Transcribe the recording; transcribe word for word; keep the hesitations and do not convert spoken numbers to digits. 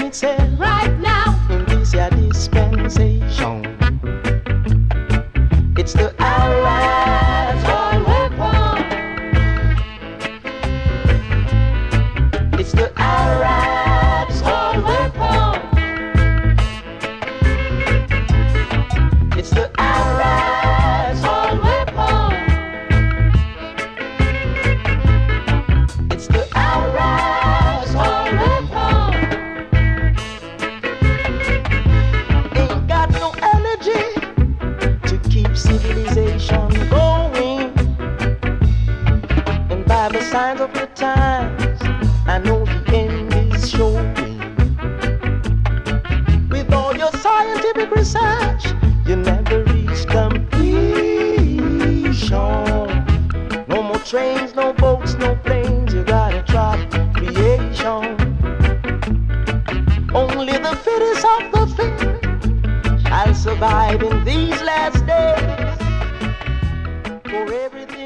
it said right now in this your dispensation. It's the Arabs all weapon. It's the Arabs all weapon. It's the Arabs all weapon. It's the Arabs all weapon. Ain't got no energy to keep civilization going. And by the signs of the times, I know the end is showing. With all your scientific research, you never reach completion. No more trains, no boats, no planes, you gotta try creation. Only the fittest of the fit shall survive in these last days. For everything